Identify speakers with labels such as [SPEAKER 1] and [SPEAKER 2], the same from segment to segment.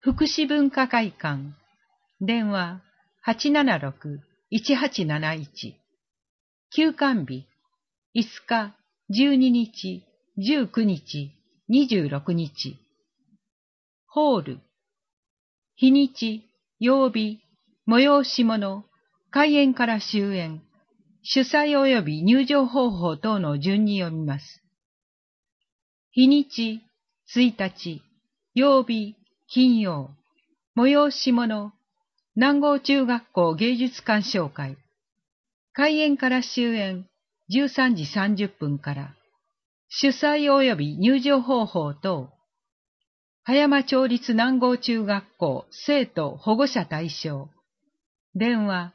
[SPEAKER 1] 福祉文化会館。電話876-1871。休館日5日、12日、19日、26日。ホール。日にち、曜日、催し物、開演から終演、主催及び入場方法等の順に読みます。日にち、1日、曜日、金曜、催し物、南郷中学校芸術鑑賞会。開演から終演、13時30分から、主催及び入場方法等、葉山町立南郷中学校生徒保護者対象。電話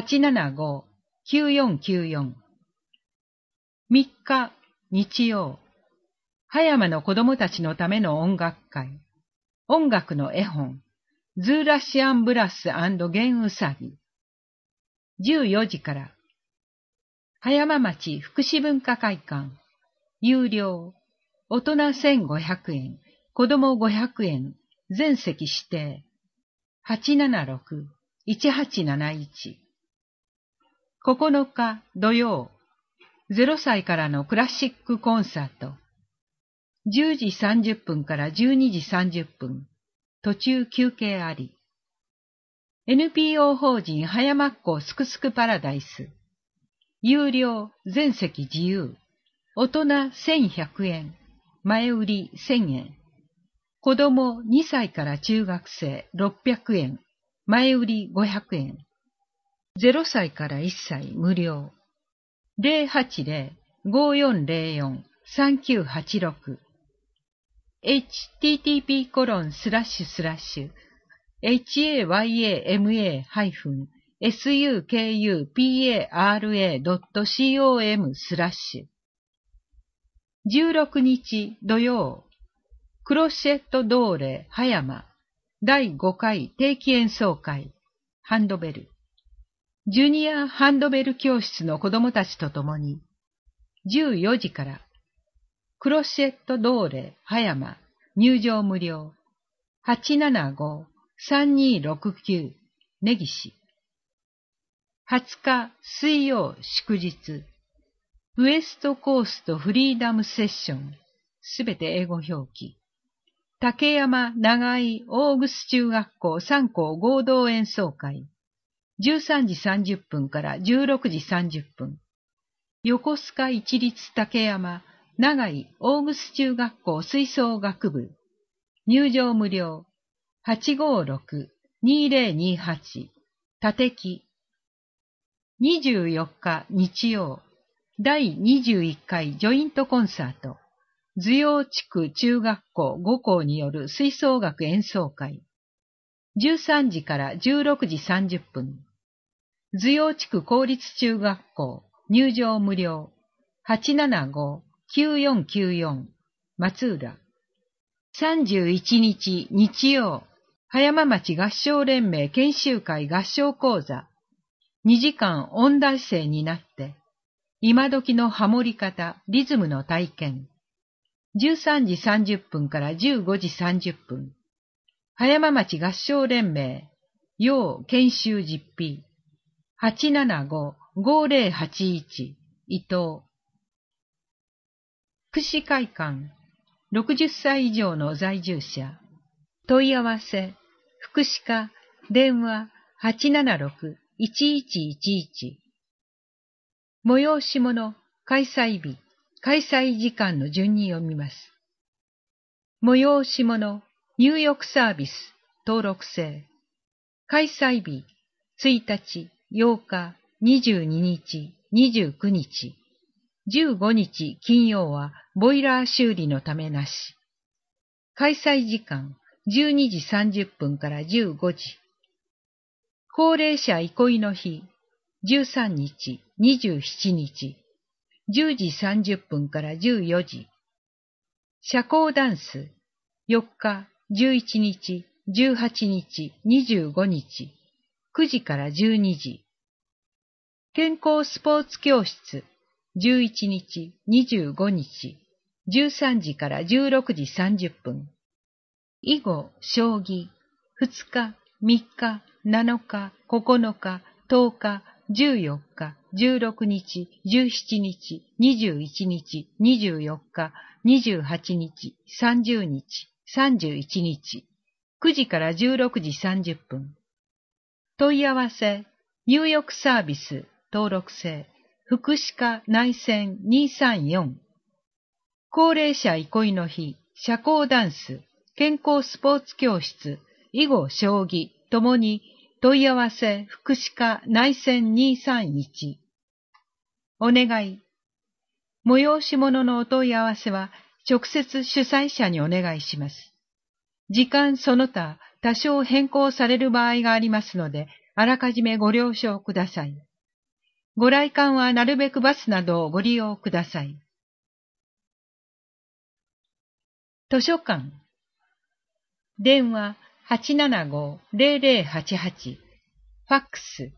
[SPEAKER 1] 875-9494。3日、日曜。葉山の子供たちのための音楽会。音楽の絵本。ズーラシアンブラス&ゲンウサギ。14時から。葉山町福祉文化会館。有料。大人1500円。子供500円。全席指定。876-1871。9日土曜。0歳からのクラシックコンサート。10時30分から12時30分。途中休憩あり。NPO 法人葉山っ子すくすくパラダイス。有料、全席自由。大人1100円。前売り1000円。子供2歳から中学生600円。前売り500円。0歳から1歳無料。080-5404-3986 http://hayama-sukupara.com/。16日土曜、クロシェットドーレ葉山第5回定期演奏会ハンドベル。ジュニアハンドベル教室の子供たちと共に、14時から、クロシェットドーレ葉山入場無料。875-3269 根岸。20日水曜祝日。ウエストコーストフリーダムセッション。すべて英語表記。竹山長井大楠中学校3校合同演奏会。13時30分から16時30分。横須賀一律竹山長井大楠中学校吹奏楽部。入場無料。856-2028 立木。24日日曜。第21回ジョイントコンサート。図陽地区中学校5校による吹奏楽演奏会。13時から16時30分。図陽地区公立中学校入場無料。875-9494 松浦。31日日曜。葉山町合唱連盟研修会合唱講座。2時間音大生になって、今時のハモり方、リズムの体験。13時30分から15時30分。葉山町合唱連盟、要研修実費。875-5081 伊藤。福祉会館、60歳以上の在住者。問い合わせ、福祉課、電話876-1111。催し物、開催日、開催時間の順に読みます。催し物、入浴サービス、登録制。開催日、1日、8日、22日、29日。15日金曜はボイラー修理のためなし。開催時間、12時30分から15時。高齢者憩いの日、13日、27日、10時30分から14時。社交ダンス、4日、11日、18日、25日、9時から12時。健康スポーツ教室、11日、25日、13時から16時30分。囲碁、将棋、 2日、3日、7日、9日、10日、14日、16日、17日、21日、24日、28日、30日、31日、9時から16時30分。問い合わせ、入浴サービス、登録制、福祉課内線234。高齢者憩いの日、社交ダンス、健康スポーツ教室、囲碁将棋、ともに問い合わせ、福祉課内線231。お願い。催し物のお問い合わせは、直接主催者にお願いします。時間その他、多少変更される場合がありますので、あらかじめご了承ください。ご来館はなるべくバスなどをご利用ください。図書館。電話875-0088。ファックス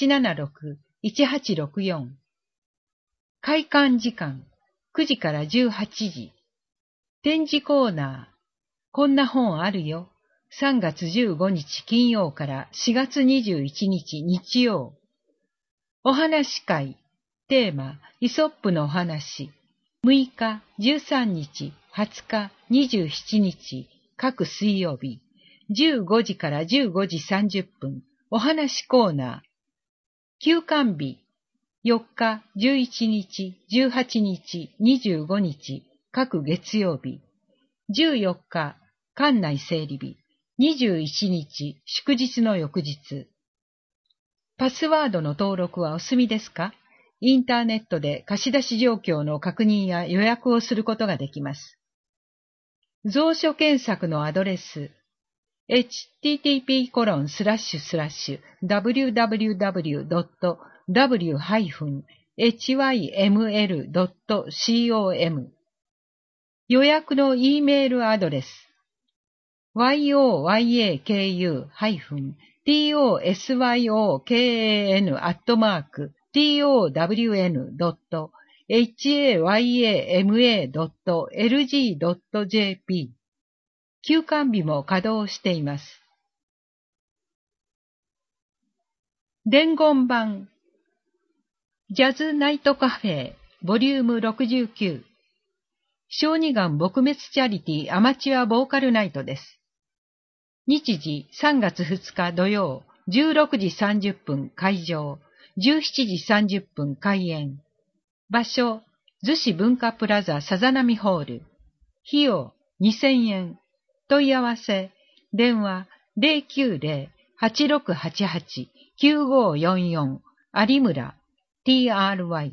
[SPEAKER 1] 876-1864。開館時間9時から18時。展示コーナー。こんな本あるよ。3月15日金曜から4月21日日曜。お話会。テーマ、イソップのお話。6日、13日、20日、27日、各水曜日。15時から15時30分。お話コーナー。休館日。4日、11日、18日、25日、各月曜日。14日、館内整理日。21日、祝日の翌日。パスワードの登録はお済みですか？インターネットで貸し出し状況の確認や予約をすることができます。蔵書検索のアドレス。http://www.w-hyml.com 予約の E メールアドレス。yoyakun-tosyan@town.hayama.lg.jp 休館日も稼働しています。伝言版ジャズナイトカフェボリューム69小児がん撲滅チャリティアマチュアボーカルナイトです。日時3月2日土曜16時30分会場17時30分開演。場所逗子文化プラザさざなみホール。費用2000円。問い合わせ電話 090-8688-9544 有村 TRY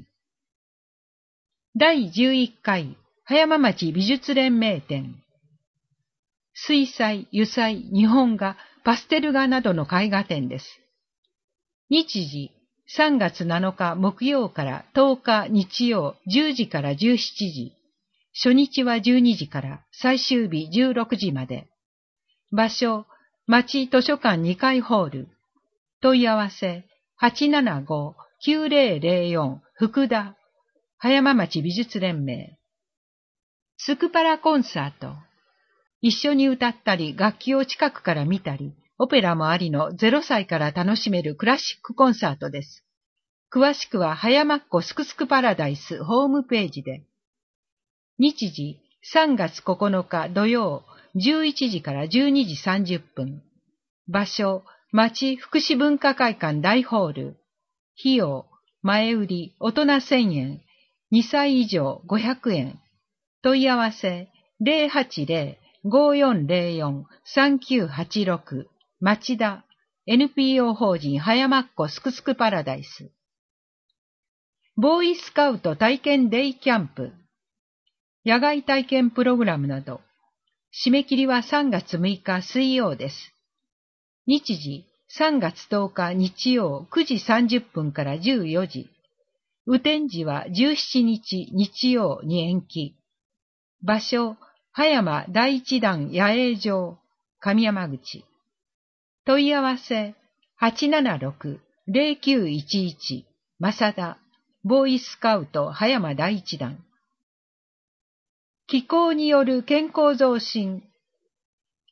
[SPEAKER 1] 第11回葉山町美術連盟展。水彩、油彩、日本画、パステル画などの絵画展です。日時、3月7日木曜から10日日曜10時から17時。初日は12時から最終日16時まで。場所、町図書館2階ホール。問い合わせ、875-9004福田。葉山町美術連盟。スクパラコンサート。一緒に歌ったり、楽器を近くから見たり、オペラもありの0歳から楽しめるクラシックコンサートです。詳しくは、葉山っ子すくすくパラダイスホームページで。日時、3月9日土曜、11時から12時30分。場所、町福祉文化会館大ホール。費用、前売り、大人1000円。2歳以上500円。問い合わせ、080-5404-3986 町田 NPO 法人葉山っ子すくすくパラダイス。ボーイスカウト体験デイキャンプ。野外体験プログラムなど。締め切りは3月6日水曜です。日時3月10日日曜9時30分から14時。雨天時は17日日曜に延期。場所、葉山第一段野営場、上山口。問い合わせ、876-0911、正田、ボーイスカウト葉山第一弾。気候による健康増進。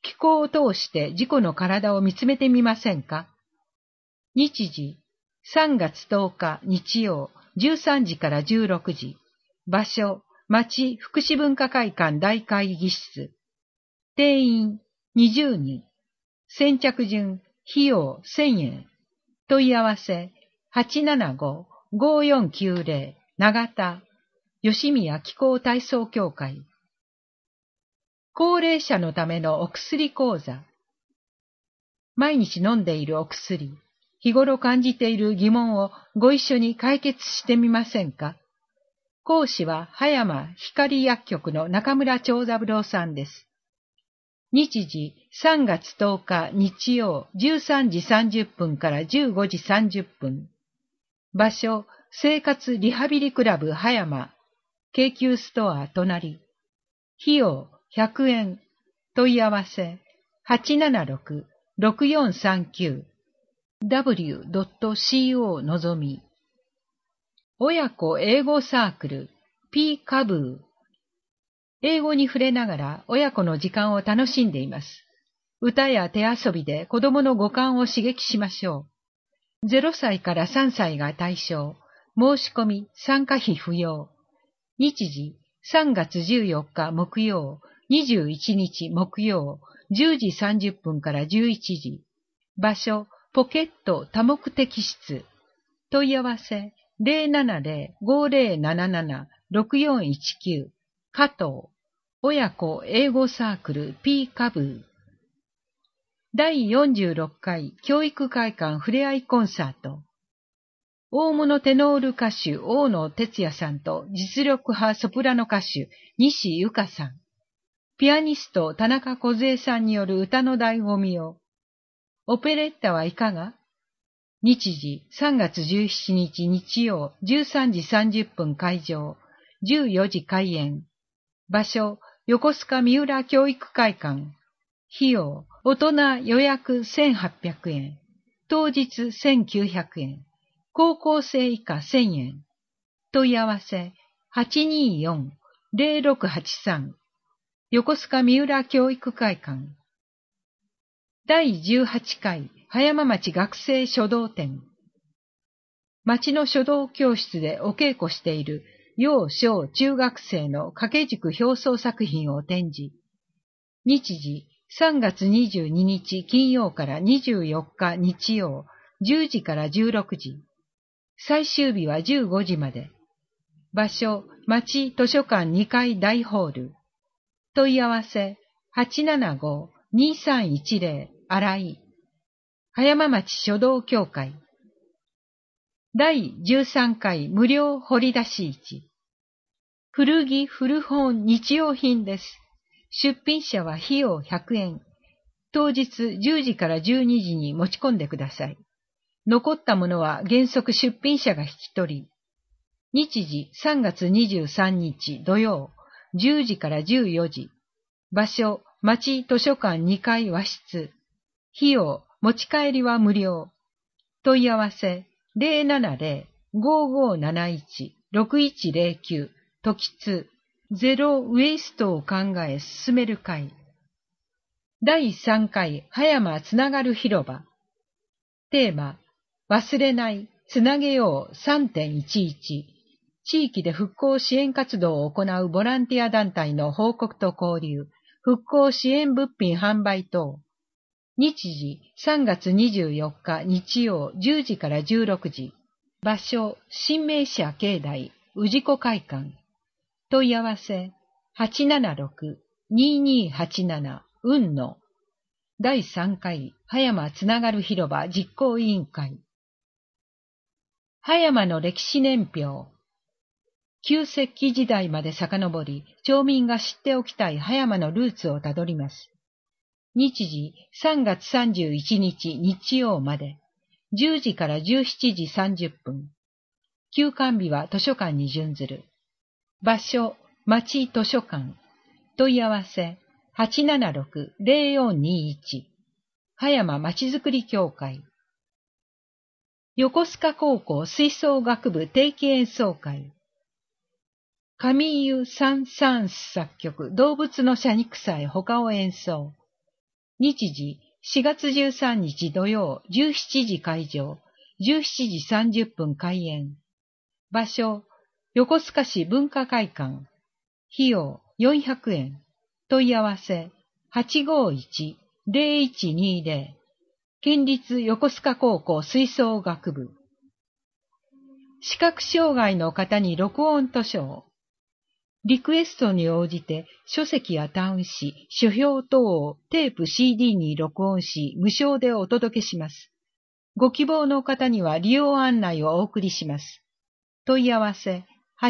[SPEAKER 1] 気候を通して自己の体を見つめてみませんか？日時、3月10日日曜、13時から16時。場所、町福祉文化会館大会議室。定員20人。先着順、費用1000円。問い合わせ、875-5490、長田、吉宮気候体操協会。高齢者のためのお薬講座。毎日飲んでいるお薬、日頃感じている疑問をご一緒に解決してみませんか？講師は葉山光薬局の中村長三郎さんです。日時3月10日日曜13時30分から15時30分。場所、生活リハビリクラブ葉山、京急ストア隣。費用100円。問い合わせ、876-6439。w.co のぞみ。親子英語サークル P カブー。英語に触れながら親子の時間を楽しんでいます。歌や手遊びで子供の五感を刺激しましょう。0歳から3歳が対象。申し込み、参加費不要。日時、3月14日木曜、21日木曜、10時30分から11時。場所、ポケット多目的室。問い合わせ、070-5077-6419。加藤。親子英語サークル P カブー。第46回教育会館ふれあいコンサート。大物テノール歌手大野哲也さんと実力派ソプラノ歌手西由香さん。ピアニスト田中梢さんによる歌の醍醐味を。オペレッタはいかが？日時3月17日日曜13時30分会場、14時開演。場所、横須賀三浦教育会館。費用、大人予約1800円。当日1900円。高校生以下1000円。問い合わせ、824-0683。横須賀三浦教育会館。第18回葉山町学生書道展。町の書道教室でお稽古している幼小中学生の掛け軸表層作品を展示。日時3月22日金曜から24日日曜10時から16時。最終日は15時まで。場所、町図書館2階大ホール。問い合わせ、875-2310、新井。葉山町書道協会。第13回無料掘り出し市。古着古本日用品です。出品者は費用100円。当日10時から12時に持ち込んでください。残ったものは原則出品者が引き取り。日時3月23日土曜、10時から14時。場所、町図書館2階和室。費用、持ち帰りは無料。問い合わせ、070-5571-6109。時津、ゼロウェイストを考え進める会。第3回葉山つながる広場。テーマ、忘れない、つなげよう 3.11。地域で復興支援活動を行うボランティア団体の報告と交流、復興支援物品販売等。日時3月24日日曜10時から16時。場所、新名社境内、氏子会館。問い合わせ、876-2287、雲野。第3回葉山つながる広場実行委員会。葉山の歴史年表。旧石器時代まで遡り、町民が知っておきたい葉山のルーツをたどります。日時3月31日日曜まで、10時から17時30分。休館日は図書館に準ずる。場所、町図書館。問い合わせ、876-0421。葉山まちづくり協会。横須賀高校吹奏楽部定期演奏会。上湯サン・サーンス作曲、動物の謝肉祭他を演奏。 日時4月13日土曜17時開場、17時30分開演。場所、横須賀市文化会館。費用400円。問い合わせ、851-0120。県立横須賀高校吹奏楽部。視覚障害の方に録音図書を。リクエストに応じて書籍や端子、書評等をテープ CD に録音し無償でお届けします。ご希望の方には利用案内をお送りします。問い合わせ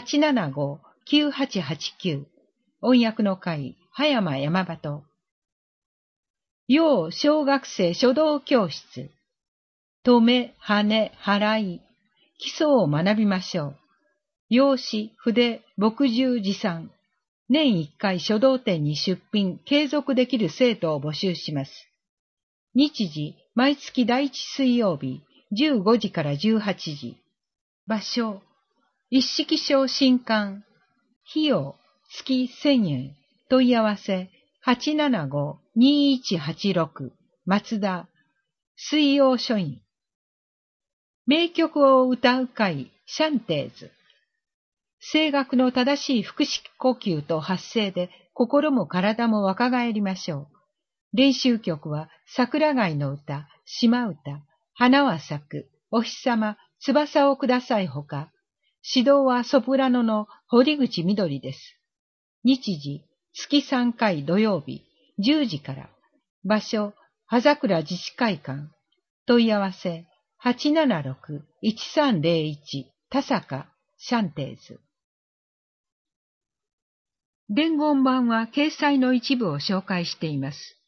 [SPEAKER 1] 875-9889。音訳の会、葉山山鳩。要小学生書道教室。止め、はね、払い。基礎を学びましょう。用紙、筆、墨汁持参。年1回書道展に出品、継続できる生徒を募集します。日時、毎月第1水曜日、15時から18時。場所、一式小新館。費用、月1000円。問い合わせ、875-2186。松田、水曜書院。名曲を歌う会、シャンテーズ。声楽の正しい腹式呼吸と発声で心も体も若返りましょう。練習曲は桜貝の歌、島歌、花は咲く、お日様、翼をくださいほか、指導はソプラノの堀口みどりです。日時、月3回土曜日、10時から。場所、葉桜自治会館。問い合わせ、876-1301、田坂、シャンテーズ。伝言板は掲載の一部を紹介しています。